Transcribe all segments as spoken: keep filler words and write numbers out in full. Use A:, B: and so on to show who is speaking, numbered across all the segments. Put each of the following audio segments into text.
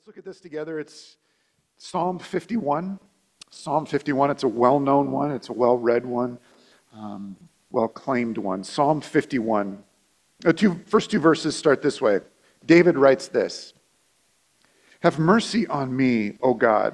A: Look at this together. It's Psalm fifty-one. Psalm fifty-one, it's a well-known one. It's a well-read one, um, well-claimed one. Psalm fifty-one. The two, first two verses start this way. David writes this: "Have mercy on me, O God,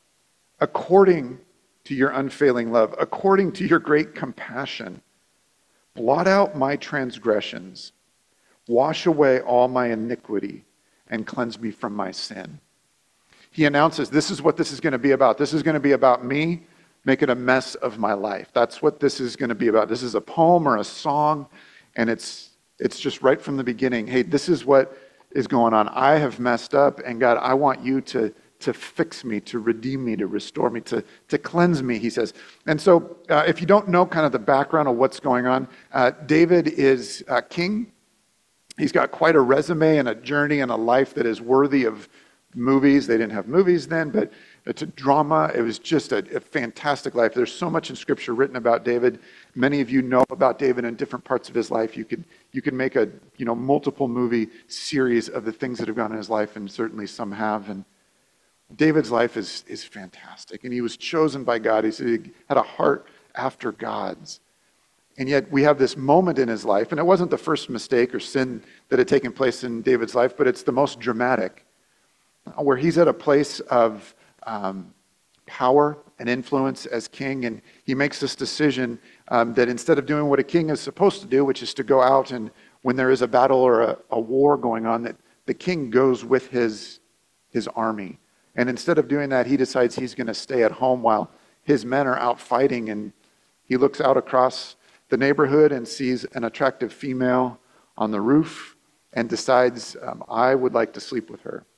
A: according to your unfailing love, according to your great compassion. Blot out my transgressions. Wash away all my iniquity and cleanse me from my sin." He announces, this is what this is going to be about. This is going to be about me making a mess of my life. That's what this is going to be about. This is a poem or a song, and it's it's just right from the beginning. Hey, this is what is going on. I have messed up, and God, I want you to, to fix me, to redeem me, to restore me, to, to cleanse me, he says. And so uh, if you don't know kind of the background of what's going on, uh, David is uh, king. He's got quite a resume and a journey and a life that is worthy of movies. They didn't have movies then, but it's a drama. It was just a, a fantastic life. There's so much in Scripture written about David. Many of you know about David in different parts of his life. You could you could make a you know multiple movie series of the things that have gone in his life, and certainly some have. And David's life is is fantastic, and he was chosen by God. He said he had a heart after God's. And yet we have this moment in his life, and it wasn't the first mistake or sin that had taken place in David's life, but it's the most dramatic, where he's at a place of um, power and influence as king, and he makes this decision um, that instead of doing what a king is supposed to do, which is to go out and when there is a battle or a, a war going on, that the king goes with his his army. And instead of doing that, he decides he's going to stay at home while his men are out fighting, and he looks out across the neighborhood and sees an attractive female on the roof and decides, um, I would like to sleep with her.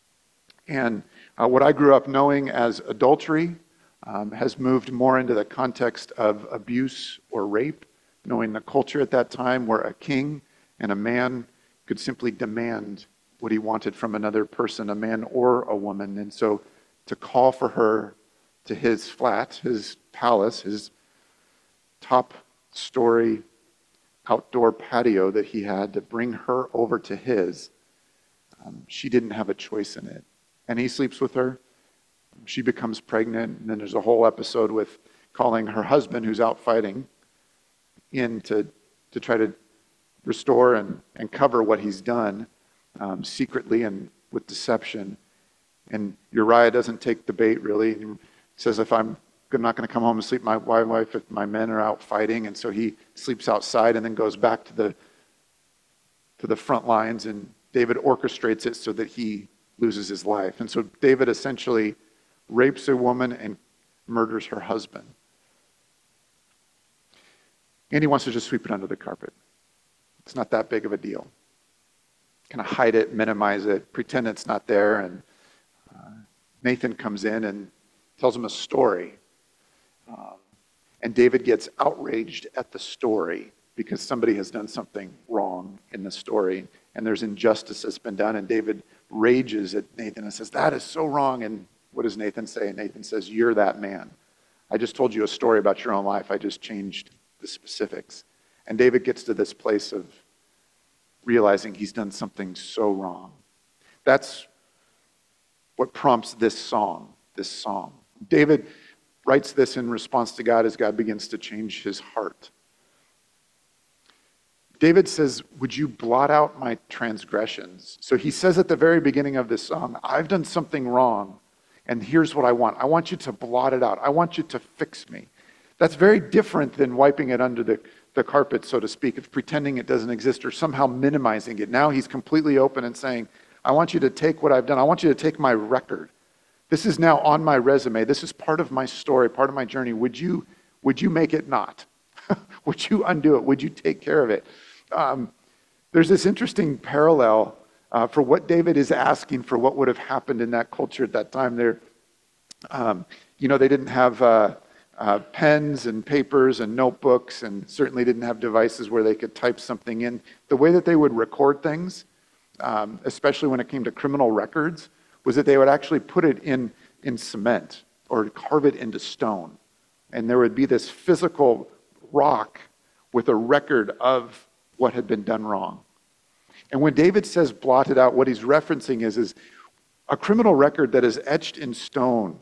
A: And uh, what I grew up knowing as adultery um, has moved more into the context of abuse or rape, knowing the culture at that time where a king and a man could simply demand what he wanted from another person, a man or a woman. And so to call for her to his flat, his palace, his top story outdoor patio that he had, to bring her over to his, um, she didn't have a choice in it. And he sleeps with her. She becomes pregnant. And then there's a whole episode with calling her husband, who's out fighting, in to, to try to restore and, and cover what he's done um, secretly and with deception. And Uriah doesn't take the bait, really. He says, if I'm not going to come home and sleep with my wife if my men are out fighting. And so he sleeps outside and then goes back to the to the front lines. And David orchestrates it so that he loses his life. And so David essentially rapes a woman and murders her husband. And he wants to just sweep it under the carpet. It's not that big of a deal. Kind of hide it, minimize it, pretend it's not there. And uh, Nathan comes in and tells him a story. Um, and David gets outraged at the story because somebody has done something wrong in the story. And there's injustice that's been done. And David rages at Nathan and says, that is so wrong. And what does Nathan say? And Nathan says, you're that man. I just told you a story about your own life. I just changed the specifics. And David gets to this place of realizing he's done something so wrong. That's what prompts this song, this psalm. David writes this in response to God as God begins to change his heart. David says, would you blot out my transgressions? So he says at the very beginning of this song, I've done something wrong, and here's what I want. I want you to blot it out. I want you to fix me. That's very different than wiping it under the, the carpet, so to speak, of pretending it doesn't exist or somehow minimizing it. Now he's completely open and saying, I want you to take what I've done. I want you to take my record. This is now on my resume. This is part of my story, part of my journey. Would you, would you make it not? Would you undo it? Would you take care of it? Um, there's this interesting parallel uh, for what David is asking for what would have happened in that culture at that time. There, um, you know, they didn't have uh, uh, pens and papers and notebooks, and certainly didn't have devices where they could type something in. The way that they would record things, um, especially when it came to criminal records, was that they would actually put it in, in cement or carve it into stone. And there would be this physical rock with a record of what had been done wrong. And when David says blot it out, what he's referencing is, is A criminal record that is etched in stone.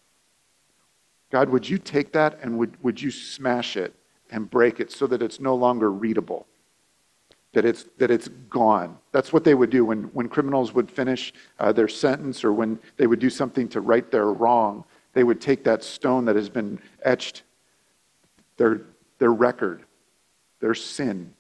A: God, would you take that and would, would you smash it and break it so that it's no longer readable? That it's, that it's gone. That's what they would do when, when criminals would finish uh, their sentence, or when they would do something to right their wrong. They would take that stone that has been etched, their, their record, their sin,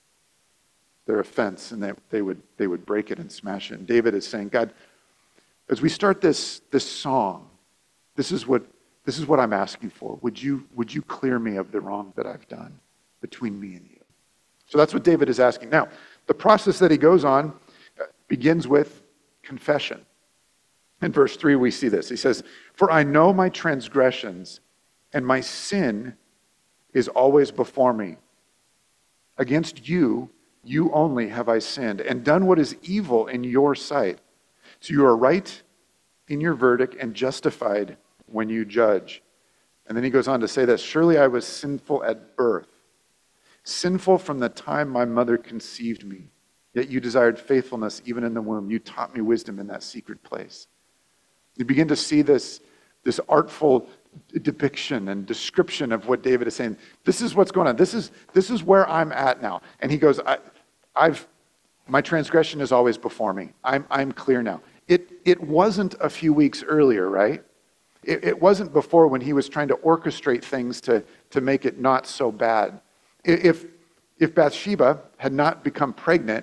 A: their offense, and they, they, would, they would break it and smash it. And David is saying, God, as we start this, this song, this is what, this is what I'm asking for. Would you, would you clear me of the wrong that I've done between me and you? So that's what David is asking. Now, the process that he goes on begins with confession. In verse three, we see this. He says, "For I know my transgressions, and my sin is always before me. Against you, you only have I sinned, and done what is evil in your sight. So you are right in your verdict and justified when you judge." And then he goes on to say this, "Surely I was sinful at birth, sinful from the time my mother conceived me. Yet you desired faithfulness even in the womb. You taught me wisdom in that secret place." You begin to see this, this artful depiction and description of what David is saying. This is what's going on. This is, this is where I'm at now. And he goes, I, I've, my transgression is always before me. I'm, I'm clear now. It, it wasn't a few weeks earlier, right? It, it wasn't before, when he was trying to orchestrate things to, to make it not so bad. If, if Bathsheba had not become pregnant,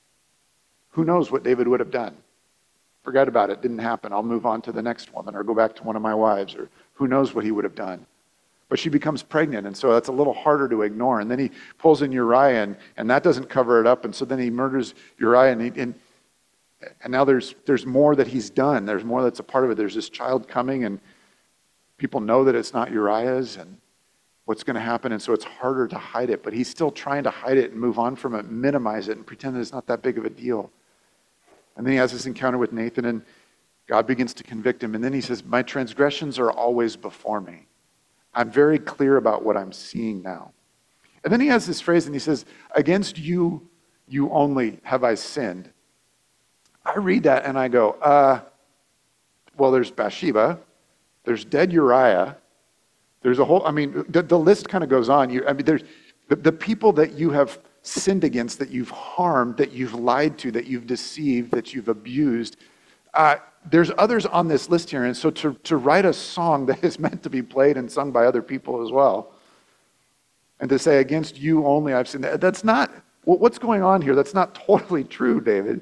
A: who knows what David would have done? Forget about it. Didn't happen. I'll move on to the next woman, or go back to one of my wives, or who knows what he would have done. But she becomes pregnant, and so that's a little harder to ignore. And then he pulls in Uriah, and, and that doesn't cover it up. And so then he murders Uriah, and, he, and, and now there's, there's more that he's done. There's more that's a part of it. There's this child coming, and people know that it's not Uriah's, and what's going to happen. And so it's harder to hide it. But he's still trying to hide it and move on from it, minimize it, and pretend that it's not that big of a deal. And then he has this encounter with Nathan, and God begins to convict him. And then he says, "My transgressions are always before me. I'm very clear about what I'm seeing now." And then he has this phrase, and he says, "Against you, you only have I sinned." I read that and I go, uh, well, there's Bathsheba, there's dead Uriah, there's a whole, I mean, the, the list kind of goes on. You, I mean, there's the, the people that you have sinned against, that you've harmed, that you've lied to, that you've deceived, that you've abused. Uh, there's others on this list here. And so to, to write a song that is meant to be played and sung by other people as well, and to say, "Against you only I've sinned," that's not, what's going on here? That's not totally true, David.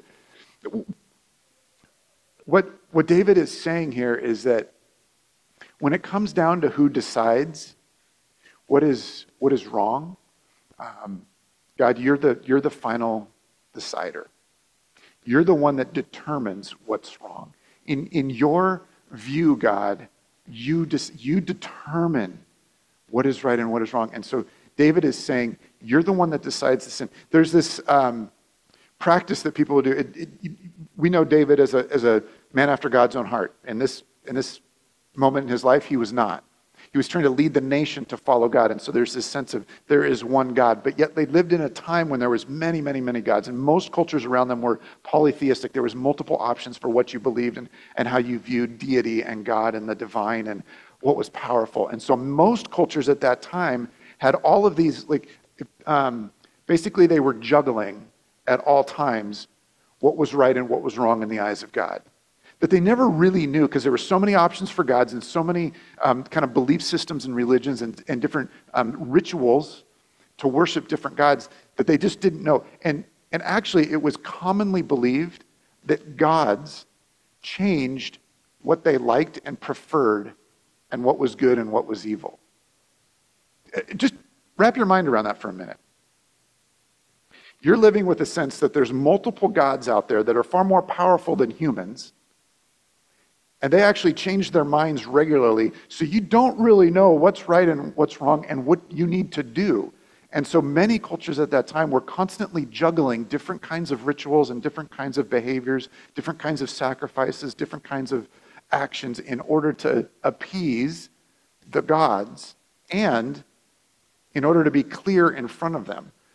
A: What, what David is saying here is that when it comes down to who decides what is, what is wrong, um, God, you're the, you're the final decider. You're the one that determines what's wrong. In, in your view, God, you, dis, you determine what is right and what is wrong. And so David is saying, you're the one that decides the sin. There's this um, practice that people will do. It, it, we know David as a, as a man after God's own heart. In this, in this moment in his life, he was not. He was trying to lead the nation to follow God. And so there's this sense of there is one God. But yet they lived in a time when there was many, many, many gods. And most cultures around them were polytheistic. There was multiple options for what you believed and, and how you viewed deity and God and the divine and what was powerful. And so most cultures at that time had all of these, like, um, basically they were juggling at all times what was right and what was wrong in the eyes of God. That they never really knew, because there were so many options for gods and so many um, kind of belief systems and religions and, and different um, rituals to worship different gods, that they just didn't know. And, and actually, it was commonly believed that gods changed what they liked and preferred and what was good and what was evil. Just wrap your mind around that for a minute. You're living with a sense that there's multiple gods out there that are far more powerful than humans, and they actually change their minds regularly, so you don't really know what's right and what's wrong and what you need to do. And so many cultures at that time were constantly juggling different kinds of rituals and different kinds of behaviors, different kinds of sacrifices, different kinds of actions in order to appease the gods and in order to be clear in front of them.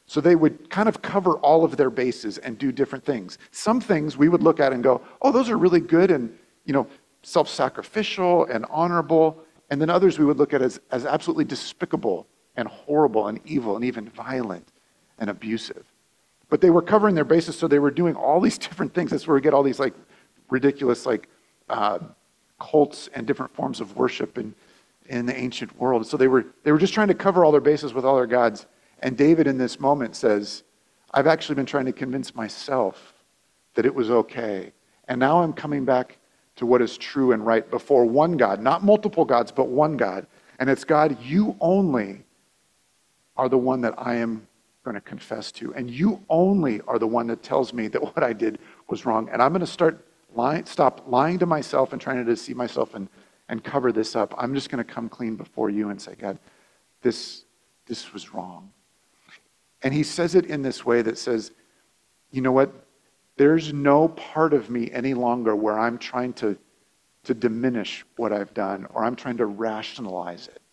A: So they would kind of cover all of their bases and do different things. Some things we would look at and go, oh, those are really good and, you know, self-sacrificial and honorable. And then others we would look at as, as absolutely despicable and horrible and evil and even violent and abusive. But they were covering their bases, so they were doing all these different things. That's where we get all these like ridiculous like uh, cults and different forms of worship in, in the ancient world. So they were they were just trying to cover all their bases with all their gods. And David in this moment says, I've actually been trying to convince myself that it was okay. And now I'm coming back to what is true and right before one God, not multiple gods, but one God. And it's God, you only are the one that I am going to confess to. And you only are the one that tells me that what I did was wrong. And I'm going to start lying, stop lying to myself and trying to deceive myself and, and cover this up. I'm just going to come clean before you and say, God, this, this was wrong. And he says it in this way that says, you know what? There's no part of me any longer where I'm trying to, to diminish what I've done or I'm trying to rationalize it.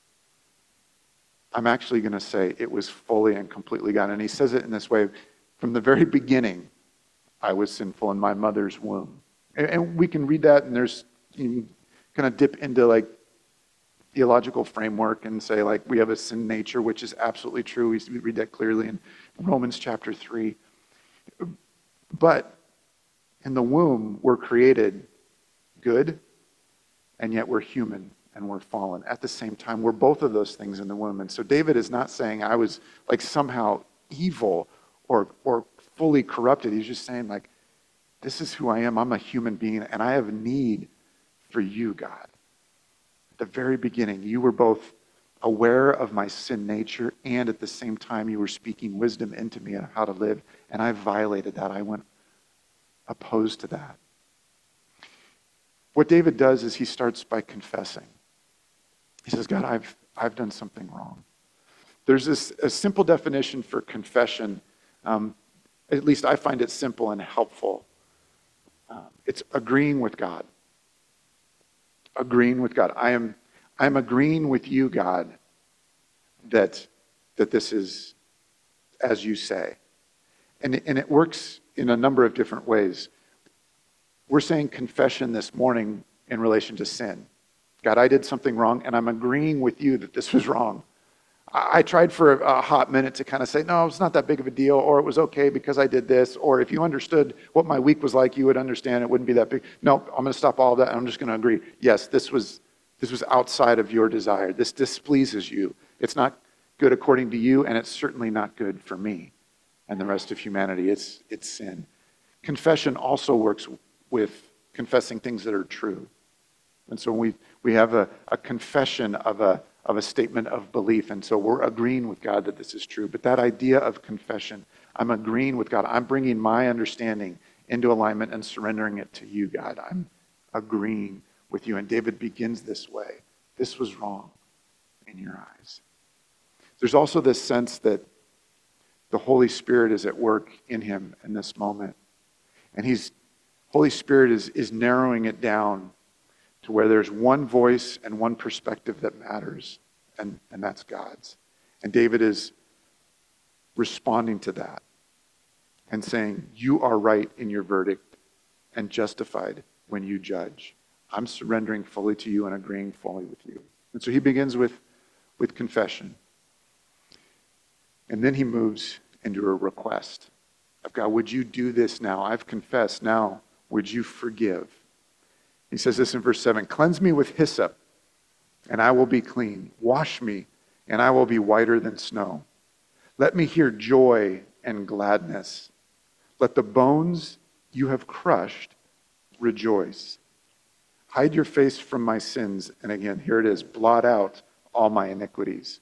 A: I'm actually going to say it was fully and completely gone. And he says it in this way, from the very beginning, I was sinful in my mother's womb. And, and we can read that and there's, you can kind of dip into like theological framework and say like we have a sin nature, which is absolutely true. We read that clearly in Romans chapter three. But in the womb, we're created good, and yet we're human and we're fallen. At the same time, we're both of those things in the womb. And so David is not saying I was like somehow evil or or fully corrupted. He's just saying like, this is who I am. I'm a human being, and I have need for you, God. At the very beginning, you were both aware of my sin nature, and at the same time, you were speaking wisdom into me on how to live, and I violated that. I went opposed to that. What David does is he starts by confessing. He says, God, I've, I've done something wrong. There's this a simple definition for confession. Um, at least I find it simple and helpful. Uh, it's agreeing with God. Agreeing with God. I am I'm agreeing with you, God, that that this is as you say. And, and it works in a number of different ways. We're saying confession this morning in relation to sin. God, I did something wrong, and I'm agreeing with you that this was wrong. I, I tried for a, a hot minute to kind of say, no, it's not that big of a deal, or it was okay because I did this, or if you understood what my week was like, you would understand it wouldn't be that big. No, I'm going to stop all of that, and I'm just going to agree. Yes, this was this was outside of your desire. This displeases you. It's not good according to you, and it's certainly not good for me and the rest of humanity. It's it's sin. Confession also works with confessing things that are true. And so we we have a, a confession of a of a statement of belief, and so we're agreeing with God that this is true. But that idea of confession, I'm agreeing with God. I'm bringing my understanding into alignment and surrendering it to you, God. I'm agreeing with you. And David begins this way. This was wrong in your eyes. There's also this sense that the Holy Spirit is at work in him in this moment. And he's Holy Spirit is, is narrowing it down to where there's one voice and one perspective that matters, and, and that's God's. And David is responding to that and saying, you are right in your verdict and justified when you judge. I'm surrendering fully to you and agreeing fully with you. And so he begins with, with confession. And then he moves into a request of God, would you do this now? I've confessed. Now, would you forgive? He says this in verse seven, cleanse me with hyssop, and I will be clean. Wash me, and I will be whiter than snow. Let me hear joy and gladness. Let the bones you have crushed rejoice. Hide your face from my sins. And again, here it is, blot out all my iniquities.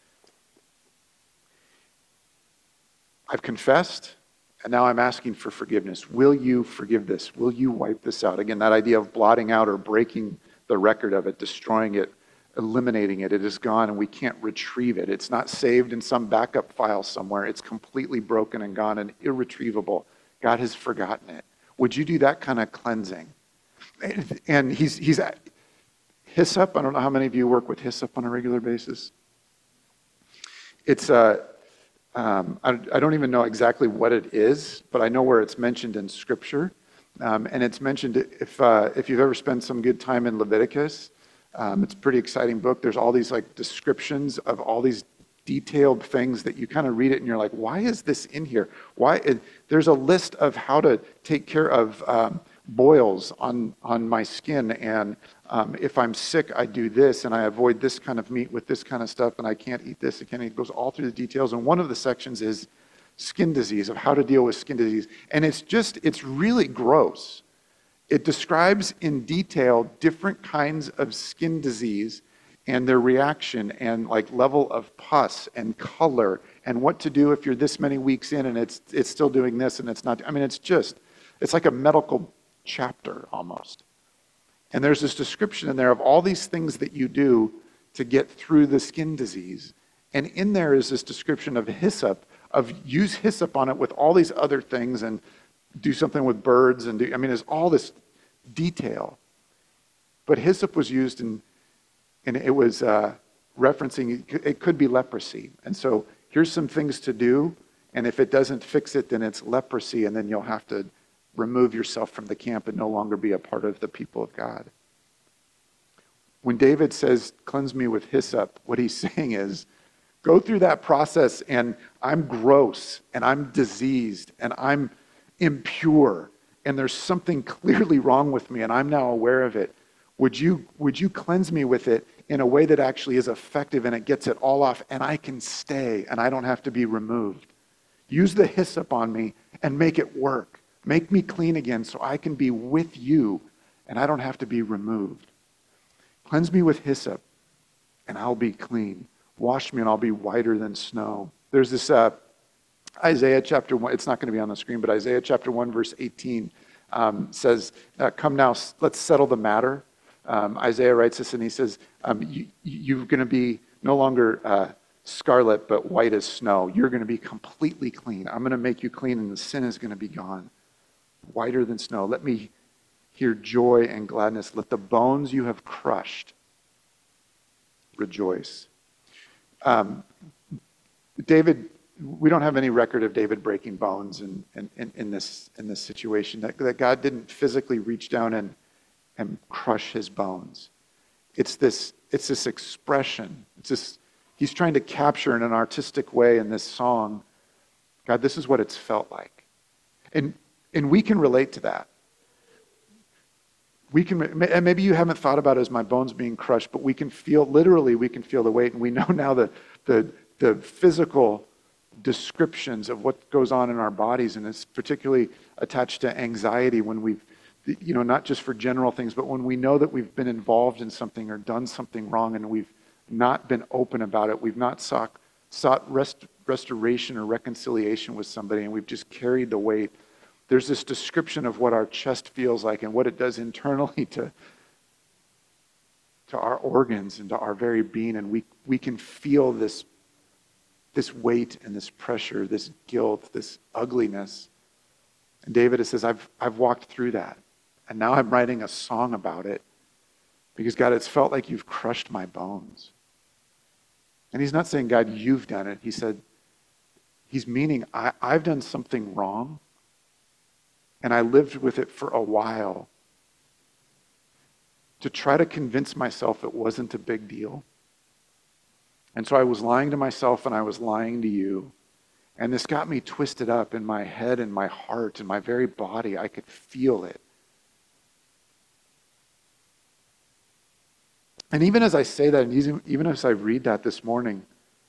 A: I've confessed, and now I'm asking for forgiveness. Will you forgive this? Will you wipe this out? Again, that idea of blotting out or breaking the record of it, destroying it, eliminating it. It is gone and we can't retrieve it. It's not saved in some backup file somewhere. It's completely broken and gone and irretrievable. God has forgotten it. Would you do that kind of cleansing? And he's, he's hyssop. I don't know how many of you work with hyssop on a regular basis. It's a, Um, I, I don't even know exactly what it is, but I know where it's mentioned in Scripture. Um, and it's mentioned, if, uh, if you've ever spent some good time in Leviticus, um, it's a pretty exciting book. There's all these like descriptions of all these detailed things that you kind of read it and you're like, why is this in here? Why? It, there's a list of how to take care of um, boils on, on my skin. And um, if I'm sick, I do this, and I avoid this kind of meat with this kind of stuff, and I can't eat this. I can't eat. It goes all through the details. And one of the sections is skin disease, of how to deal with skin disease. And it's just, it's really gross. It describes in detail different kinds of skin disease and their reaction and like level of pus and color and what to do if you're this many weeks in and it's it's still doing this and it's not. I mean, it's just, it's like a medical chapter almost. And there's this description in there of all these things that you do to get through the skin disease. And in there is this description of hyssop, of use hyssop on it with all these other things and do something with birds. And do, I mean, there's all this detail. But hyssop was used in, and it was uh, referencing, it could be leprosy. And so here's some things to do. And if it doesn't fix it, then it's leprosy. And then you'll have to remove yourself from the camp and no longer be a part of the people of God. When David says, cleanse me with hyssop, what he's saying is, go through that process and I'm gross and I'm diseased and I'm impure and there's something clearly wrong with me and I'm now aware of it. Would you, would you cleanse me with it in a way that actually is effective and it gets it all off and I can stay and I don't have to be removed? Use the hyssop on me and make it work. Make me clean again so I can be with you and I don't have to be removed. Cleanse me with hyssop and I'll be clean. Wash me and I'll be whiter than snow. There's this uh, Isaiah chapter one, it's not going to be on the screen, but Isaiah chapter one verse eighteen um, says, uh, come now, let's settle the matter. Um, Isaiah writes this and he says, um, you, you're going to be no longer uh, scarlet but white as snow. You're going to be completely clean. I'm going to make you clean and the sin is going to be gone. Whiter than snow. Let me hear joy and gladness. Let the bones you have crushed rejoice. Um, David, we don't have any record of David breaking bones in, in, in, in this in this situation. That, that God didn't physically reach down and, and crush his bones. It's this, it's this expression. It's this, he's trying to capture in an artistic way in this song, God, this is what it's felt like. And And we can relate to that. We can, and maybe you haven't thought about it as my bones being crushed, but we can feel, literally, we can feel the weight. And we know now the, the, the physical descriptions of what goes on in our bodies, and it's particularly attached to anxiety when we've, you know, not just for general things, but when we know that we've been involved in something or done something wrong and we've not been open about it, we've not sought, sought rest, restoration or reconciliation with somebody, and we've just carried the weight. There's this description of what our chest feels like and what it does internally to, to our organs and to our very being. And we, we can feel this, this weight and this pressure, this guilt, this ugliness. And David says, I've, I've walked through that. And now I'm writing a song about it because, God, it's felt like you've crushed my bones. And he's not saying, God, you've done it. He said, he's meaning, I, I've done something wrong. And I lived with it for a while to try to convince myself it wasn't a big deal. And so I was lying to myself and I was lying to you. And this got me twisted up in my head and my heart and my very body. I could feel it. And even as I say that, and even as I read that this morning,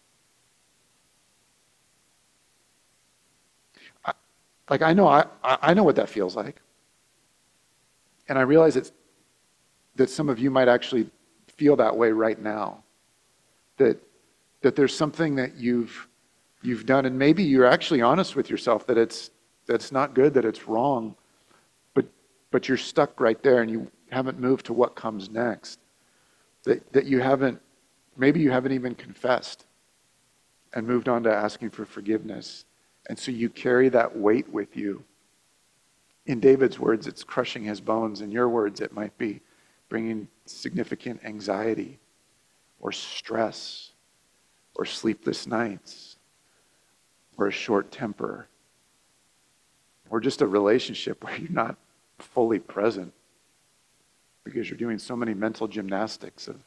A: Like I know I, I know what that feels like. And I realize it's, that some of you might actually feel that way right now. That that there's something that you've you've done, and maybe you're actually honest with yourself that it's that's not good, that it's wrong, but but you're stuck right there and you haven't moved to what comes next. That that you haven't maybe you haven't even confessed and moved on to asking for forgiveness. And so you carry that weight with you. In David's words, it's crushing his bones. In your words, it might be bringing significant anxiety or stress or sleepless nights or a short temper, or just a relationship where you're not fully present because you're doing so many mental gymnastics of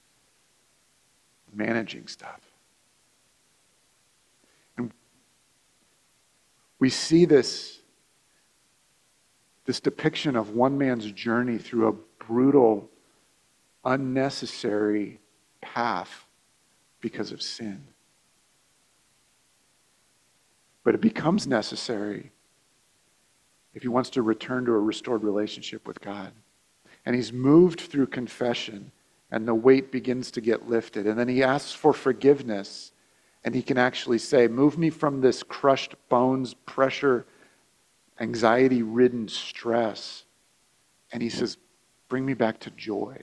A: managing stuff. And we see this, this depiction of one man's journey through a brutal, unnecessary path because of sin. But it becomes necessary if he wants to return to a restored relationship with God. And he's moved through confession, and the weight begins to get lifted. And then he asks for forgiveness, and he can actually say, move me from this crushed bones, pressure, anxiety-ridden stress. And he says, bring me back to joy.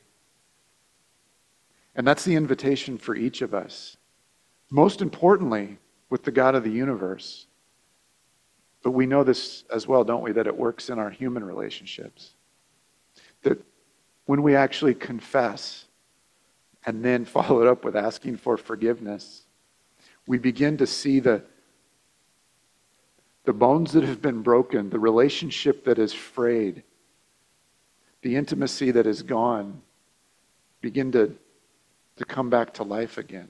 A: And that's the invitation for each of us. Most importantly, with the God of the universe. But we know this as well, don't we, that it works in our human relationships. That when we actually confess and then follow it up with asking for forgiveness, we begin to see the, the bones that have been broken, the relationship that is frayed, the intimacy that is gone, begin to, to come back to life again.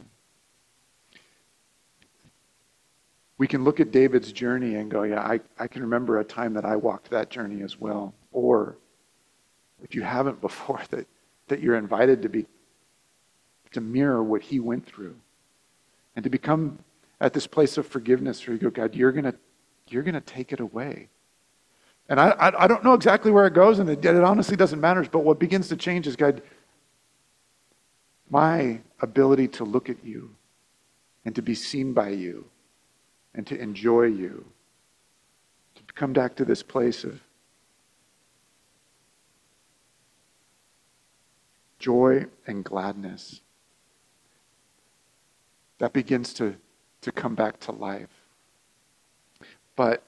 A: We can look at David's journey and go, yeah, I, I can remember a time that I walked that journey as well. Or if you haven't before, that, that you're invited to be to mirror what he went through. And to become at this place of forgiveness where you go, God, you're gonna you're gonna take it away. And I I, I don't know exactly where it goes, and it, it honestly doesn't matter, but what begins to change is, God, my ability to look at you and to be seen by you and to enjoy you, to come back to this place of joy and gladness. That begins to, to come back to life. But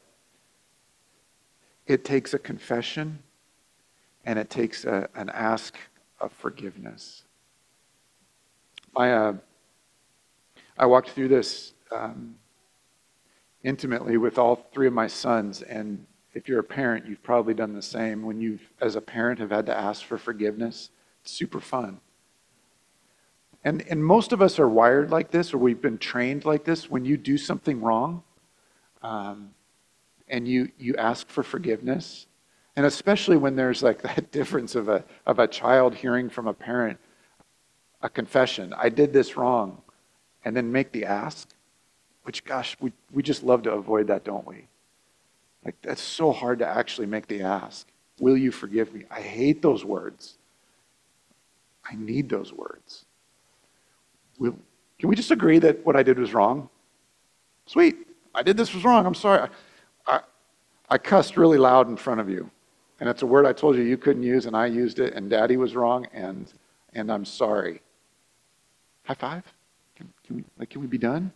A: it takes a confession and it takes a, an ask of forgiveness. I, uh, I walked through this um, intimately with all three of my sons, and if you're a parent, you've probably done the same. When you, as a parent, have had to ask for forgiveness, it's super fun. And, and most of us are wired like this, or we've been trained like this. When you do something wrong, um, and you, you ask for forgiveness, and especially when there's like that difference of a, of a child hearing from a parent a confession, I did this wrong, and then make the ask, which, gosh, we, we just love to avoid that, don't we? Like, that's so hard to actually make the ask. Will you forgive me? I hate those words. I need those words. Will, can we just agree that what I did was wrong? Sweet. I did this was wrong. I'm sorry. I, I, I cussed really loud in front of you. And it's a word I told you you couldn't use, and I used it, and Daddy was wrong, and and I'm sorry. High five? Can, can we, like, can we be done?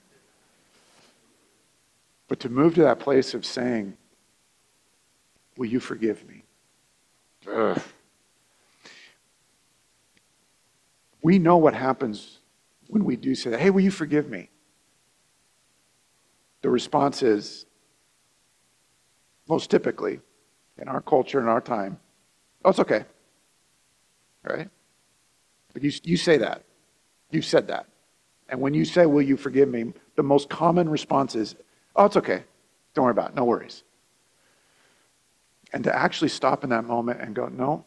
A: But to move to that place of saying, will you forgive me? Ugh. We know what happens when we do say that. Hey, will you forgive me? The response is, most typically, in our culture and our time, oh, it's okay. All right? But you, you say that. You said that. And when you say, will you forgive me, the most common response is, oh, it's okay. Don't worry about it. No worries. And to actually stop in that moment and go, no.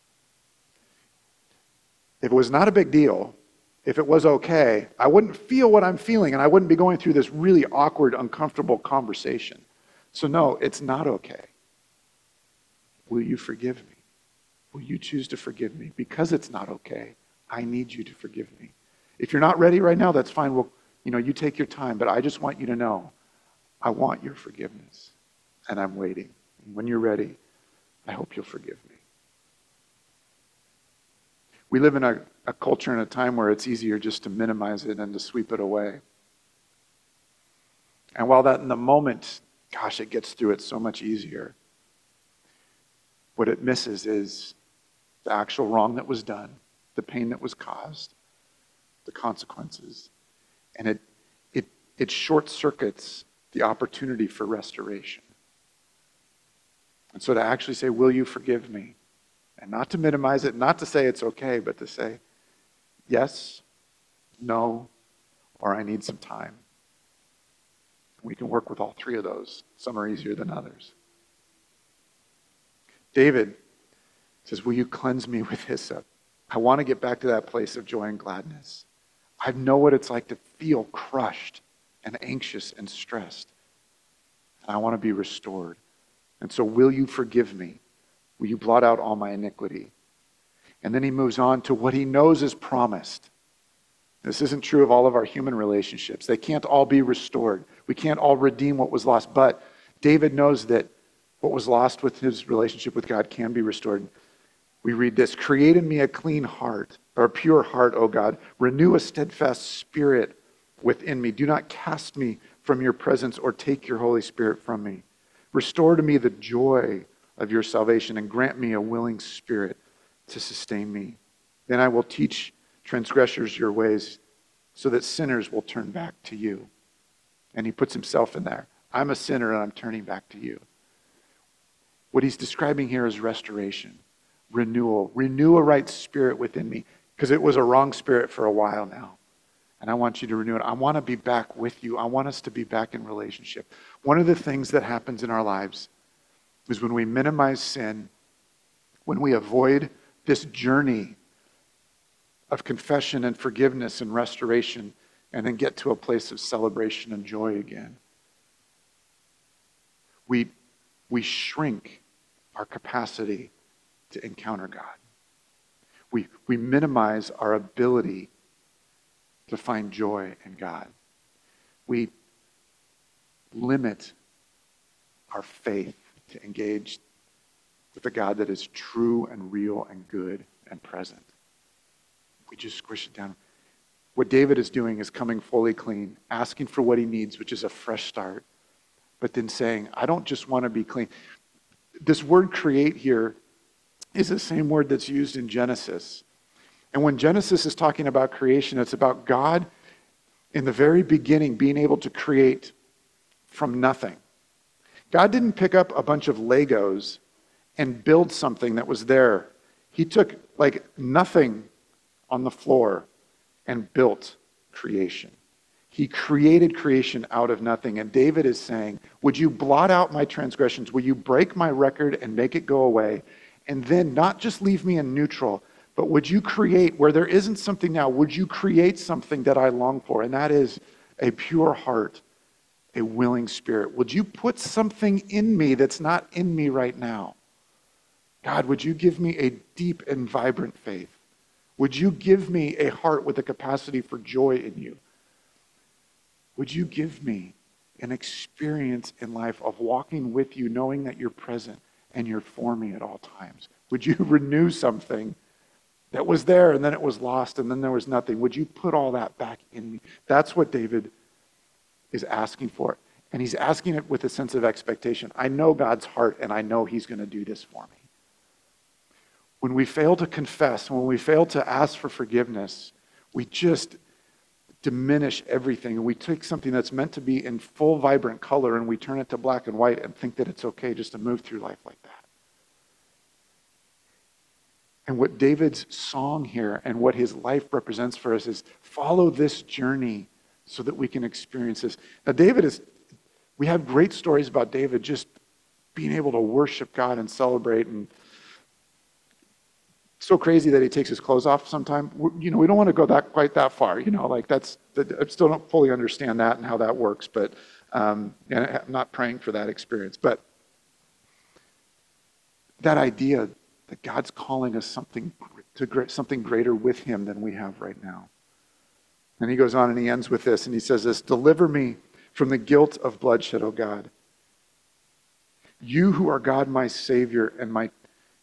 A: If it was not a big deal, if it was okay, I wouldn't feel what I'm feeling, and I wouldn't be going through this really awkward, uncomfortable conversation. So no, it's not okay. Will you forgive me? Will you choose to forgive me? Because it's not okay, I need you to forgive me. If you're not ready right now, that's fine. Well, you know, you take your time, but I just want you to know, I want your forgiveness, and I'm waiting. And when you're ready, I hope you'll forgive me. We live in a, a culture and a time where it's easier just to minimize it and to sweep it away. And while that in the moment, gosh, it gets through it so much easier, what it misses is the actual wrong that was done, the pain that was caused, the consequences. And it it it short circuits the opportunity for restoration. And so to actually say, will you forgive me? And not to minimize it, not to say it's okay, but to say, yes, no, or I need some time. We can work with all three of those. Some are easier than others. David says, will you cleanse me with hyssop? I want to get back to that place of joy and gladness. I know what it's like to feel crushed and anxious and stressed. And I want to be restored. And so will you forgive me? Will you blot out all my iniquity? And then he moves on to what he knows is promised. This isn't true of all of our human relationships. They can't all be restored. We can't all redeem what was lost. But David knows that what was lost with his relationship with God can be restored. We read this, create in me a clean heart, or a pure heart, O God. Renew a steadfast spirit within me. Do not cast me from your presence or take your Holy Spirit from me. Restore to me the joy of your salvation and grant me a willing spirit to sustain me. Then I will teach transgressors your ways so that sinners will turn back to you. And he puts himself in there. I'm a sinner and I'm turning back to you. What he's describing here is restoration, renewal. Renew a right spirit within me, because it was a wrong spirit for a while now. And I want you to renew it. I want to be back with you. I want us to be back in relationship. One of the things that happens in our lives is when we minimize sin, when we avoid this journey of confession and forgiveness and restoration, and then get to a place of celebration and joy again. We, we shrink our capacity to encounter God. We, we minimize our ability to find joy in God. We limit our faith to engage with a God that is true and real and good and present. We just squish it down. What David is doing is coming fully clean, asking for what he needs, which is a fresh start, but then saying, I don't just want to be clean. This word create here is the same word that's used in Genesis. And when Genesis is talking about creation, it's about God in the very beginning being able to create from nothing. God didn't pick up a bunch of Legos and build something that was there. He took like nothing on the floor and built creation. He created creation out of nothing. And David is saying, would you blot out my transgressions? Will you break my record and make it go away? And then not just leave me in neutral, but would you create where there isn't something now? Would you create something that I long for? And that is a pure heart, a willing spirit. Would you put something in me that's not in me right now? God, would you give me a deep and vibrant faith? Would you give me a heart with a capacity for joy in you? Would you give me an experience in life of walking with you, knowing that you're present and you're for me at all times? Would you renew something that was there and then it was lost and then there was nothing? Would you put all that back in me? That's what David is asking for. And he's asking it with a sense of expectation. I know God's heart and I know he's going to do this for me. When we fail to confess, when we fail to ask for forgiveness, we just diminish everything. And we take something that's meant to be in full, vibrant color and we turn it to black and white and think that it's okay just to move through life like that. And what David's song here and what his life represents for us is follow this journey so that we can experience this. Now, David is, we have great stories about David just being able to worship God and celebrate, and so crazy that he takes his clothes off sometime. You know, we don't want to go that quite that far. You know, like that's, I still don't fully understand that and how that works, but um, and I'm not praying for that experience. But that idea that God's calling us something to something greater with him than we have right now. And he goes on and he ends with this, and he says this, deliver me from the guilt of bloodshed, O God. You who are God, my Savior, and my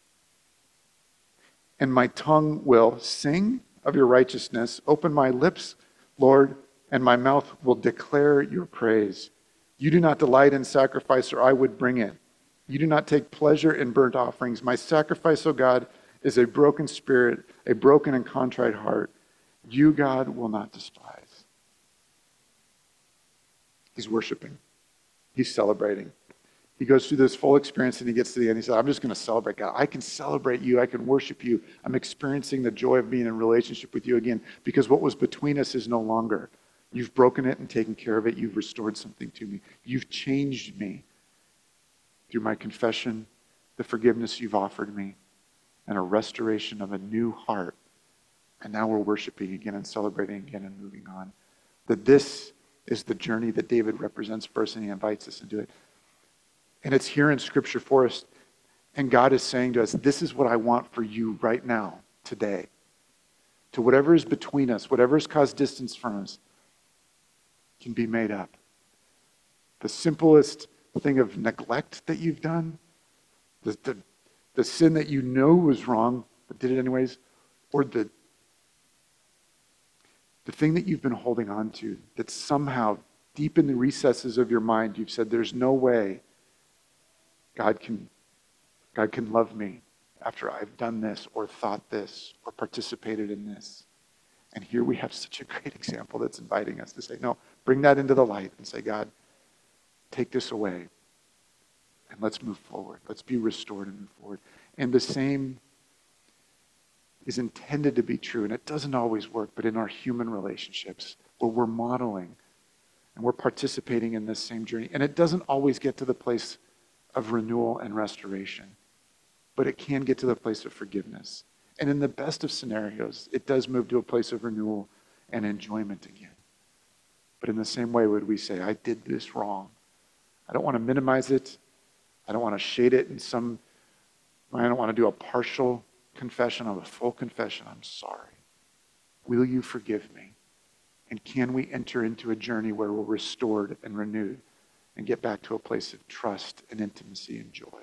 A: and my tongue will sing of your righteousness. Open my lips, Lord, and my mouth will declare your praise. You do not delight in sacrifice, or I would bring it. You do not take pleasure in burnt offerings. My sacrifice, O God, is a broken spirit, a broken and contrite heart. You, God, will not despise. He's worshiping. He's celebrating. He goes through this full experience and he gets to the end. He said, I'm just going to celebrate, God. I can celebrate you. I can worship you. I'm experiencing the joy of being in relationship with you again because what was between us is no longer. You've broken it and taken care of it. You've restored something to me. You've changed me through my confession, the forgiveness you've offered me, and a restoration of a new heart. And now we're worshiping again and celebrating again and moving on. That this is the journey that David represents for us, and he invites us into it. And it's here in Scripture for us. And God is saying to us, this is what I want for you right now, today. To whatever is between us, whatever has caused distance from us, can be made up. The simplest thing of neglect that you've done, the, the, the sin that you know was wrong, but did it anyways, or the, the thing that you've been holding on to, that somehow deep in the recesses of your mind, you've said, there's no way God can, God can love me after I've done this or thought this or participated in this. And here we have such a great example that's inviting us to say, no, bring that into the light and say, God, take this away and let's move forward. Let's be restored and move forward. And the same is intended to be true, and it doesn't always work, but in our human relationships where we're modeling and we're participating in this same journey. And it doesn't always get to the place of renewal and restoration, but it can get to the place of forgiveness. And in the best of scenarios, it does move to a place of renewal and enjoyment again. But in the same way, would we say, I did this wrong. I don't want to minimize it. I don't want to shade it in some, I don't want to do a partial confession of a full confession. I'm sorry. Will you forgive me? And can we enter into a journey where we're restored and renewed and get back to a place of trust and intimacy and joy?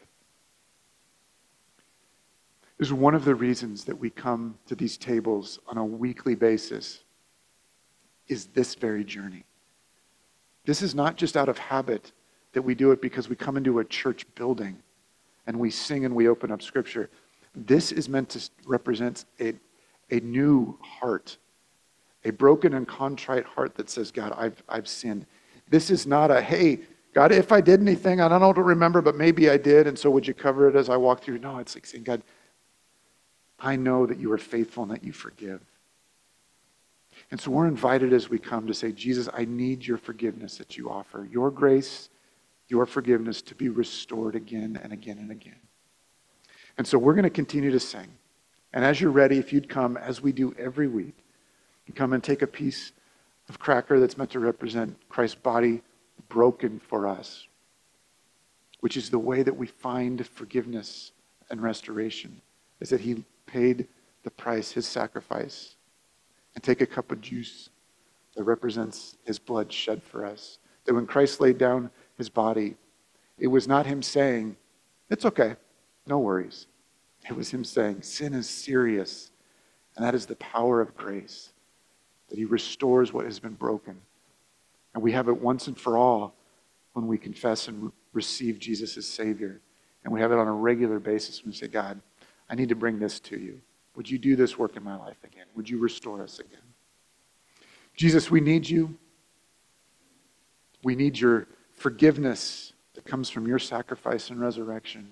A: This is one of the reasons that we come to these tables on a weekly basis, is this very journey. This is not just out of habit that we do it because we come into a church building and we sing and we open up Scripture. This is meant to represent a, a new heart, a broken and contrite heart that says, God, I've, I've sinned. This is not a, hey, God, if I did anything, I don't know to remember, but maybe I did, and so would you cover it as I walk through? No, it's like saying, God, I know that you are faithful and that you forgive. And so we're invited as we come to say, Jesus, I need your forgiveness that you offer, your grace, your forgiveness to be restored again and again and again. And so we're going to continue to sing. And as you're ready, if you'd come, as we do every week, you come and take a piece of cracker that's meant to represent Christ's body broken for us, which is the way that we find forgiveness and restoration, is that he paid the price, his sacrifice. And take a cup of juice that represents his blood shed for us. That when Christ laid down his body, it was not him saying, it's okay, no worries. It was him saying, sin is serious. And that is the power of grace, that he restores what has been broken. And we have it once and for all when we confess and re- receive Jesus as Savior. And we have it on a regular basis when we say, God, I need to bring this to you. Would you do this work in my life again? Would you restore us again? Jesus, we need you. We need your forgiveness that comes from your sacrifice and resurrection.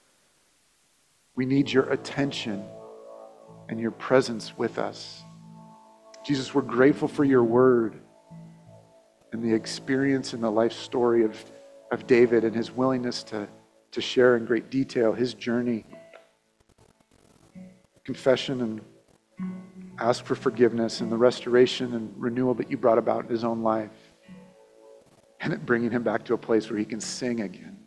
A: We need your attention and your presence with us. Jesus, we're grateful for your word and the experience and the life story of, of David and his willingness to, to share in great detail his journey, confession, and ask for forgiveness and the restoration and renewal that you brought about in his own life, and it bringing him back to a place where he can sing again.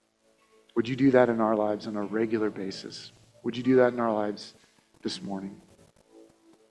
A: Would you do that in our lives on a regular basis? Would you do that in our lives this morning?